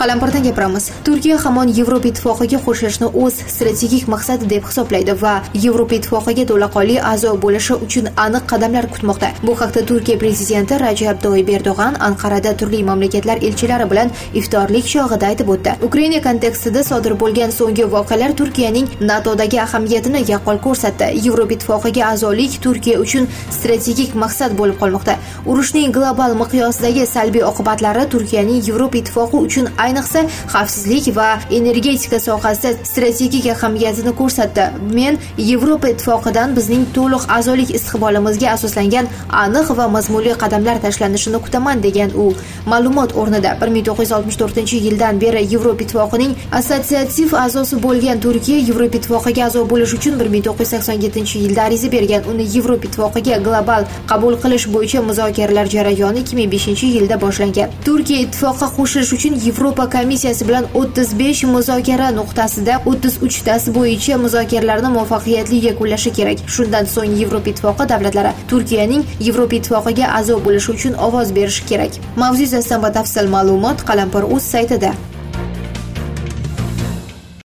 Qalampirdan gapiramiz. Turkiya hamon Yevropa Ittifoqiga qo'shilishni o'z strategik maqsadi deb hisoblaydi va Yevropa Ittifoqiga to'laqonli a'zo bo'lishi uchun aniq qadamlar kutmoqda. Bu haqda Turkiya prezidenti Rajab Toyyib Erdo'g'an Anqarada turli mamlakatlar elchilari bilan iftorlik chog'ida aytib o'tdi. Ukraina kontekstida sodir bo'lgan so'nggi voqealar Turkiyaning NATOdagi ahamiyatini yaqqol ko'rsatdi. Yevropa Ittifoqiga a'zolik Turkiya uchun strategik maqsad bo'lib qolmoqda. Urushning global miqyosdagi salbiy oqibatlari Turkiyaning Yevropa Ittifoqi uchun ayniqsa xavfsizlik va energetika sohasida strategik ahamiyatini ko'rsatdi. Men Yevropa Ittifoqidan bizning to'liq a'zolik istiqbolimizga asoslangan aniq va mazmunli qadamlar tashlanishini kutaman degan u. Ma'lumot o'rnida 1964-yildan beri Yevropa Ittifoqining assotsiativ a'zosi bo'lgan Turkiya Yevropa Ittifoqiga a'zo bo'lish uchun 1987-yilda ariza bergan. Uni Yevropa Ittifoqiga global qabul qilish bo'yicha muzokaralar jarayoni 2005-yilda boshlangan. Turkiya ittifoqqa qo'shilish uchun Yevropa komissiyasi bilan 35 muzokara nuqtasida 33 tasi bo'yicha muzokaralarni muvaffaqiyatli yakunlashi kerak. Shundan so'ng Yevropa Ittifoqi davlatlari Turkiyaning Yevropa Ittifoqiga a'zo bo'lishi uchun ovoz berishi kerak. Mavzu yuzasidan batafsil ma'lumot Qalampir.uz saytida.